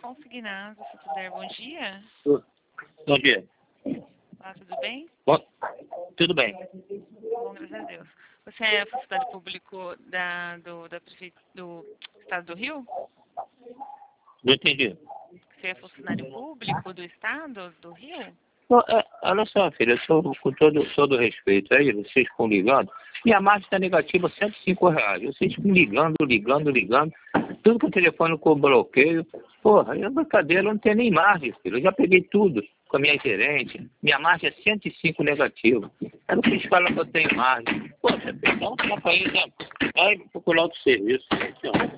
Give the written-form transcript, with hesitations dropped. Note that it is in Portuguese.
Consignado, se puder. Bom dia. Bom dia. Ah, tudo bem? Bom, tudo bem. Bom, graças a Deus. Você é funcionário público do Estado do Rio? Não entendi. Você é funcionário público do Estado do Rio? Olha só, filha, com todo respeito aí, vocês ficam ligando. Minha margem está negativa R$ 105. Vocês ficam ligando. Tudo que o telefone com bloqueio. Porra, é brincadeira, eu não tenho nem margem, filho. Eu já peguei tudo com a minha gerente. Minha margem é 105 negativo. Aí vocês falam que eu tenho margem. Poxa, então, vai procurar outro serviço.